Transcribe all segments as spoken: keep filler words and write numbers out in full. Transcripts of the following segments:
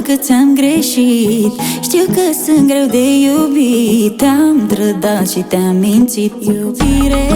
că ți-am greșit. Știu că sunt greu de iubit. Te-am trădat și te-am mințit. Iubire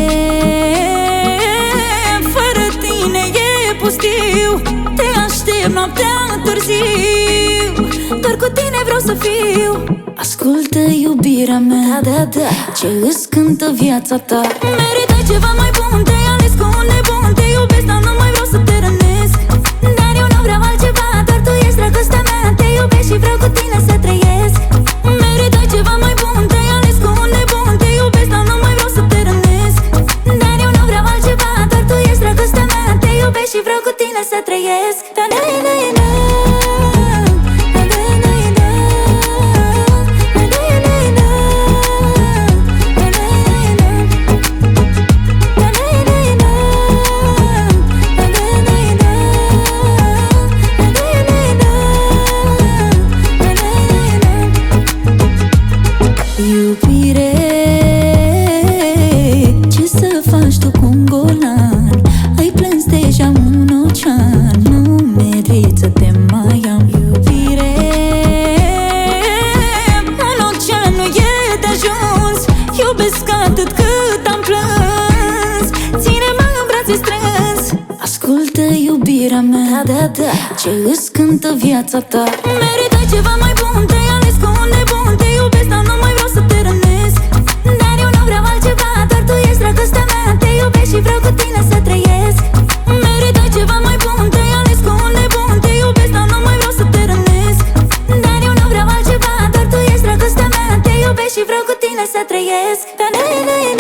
fără tine e pustiu. Te aștept noaptea târziu. Doar cu tine vreau să fiu. Ascultă iubirea mea, da, da, ce îți cântă viața ta. Meritai ceva mai bun, te-ai ales cu un nebun. Te iubesc, dar nu mai vreau să te rănesc. Dar eu nu vreau altceva, doar tu ești dragostea mea. Te iubesc și vreau cu tine să trăiesc. Meritai ceva mai bun, te-ai ales cu un nebun. Te iubesc, dar nu mai vreau să te rănesc. Dar eu nu vreau altceva, doar tu ești dragostea mea. Te iubesc și vreau cu tine să trăiesc. Da, da, da, da. Iubire, ce să faci tu cu un golan? Ai plâns deja un ocean. Nu merit să te mai am. Iubire, un ocean nu e de ajuns. Iubesc atât cât am plâns. Ține-mă în brațe strâns. Ascultă iubirea mea, da, da, ce îți cântă viața ta. Meritai ceva mai bun, te-ai ales cu un nebun. Te iubesc, dar nu mai vreau să te rănesc. Dar eu nu vreau altceva, doar tu ești dragostea mea. Te iubesc și vreau cu tine să trăiesc. Meritai ceva mai bun, te-ai ales cu un nebun. Te iubesc, dar nu mai vreau să te rănesc. Dar eu nu vreau altceva, doar tu ești dragostea mea. Te iubesc și vreau cu tine să trăiesc. Da, da, da, da.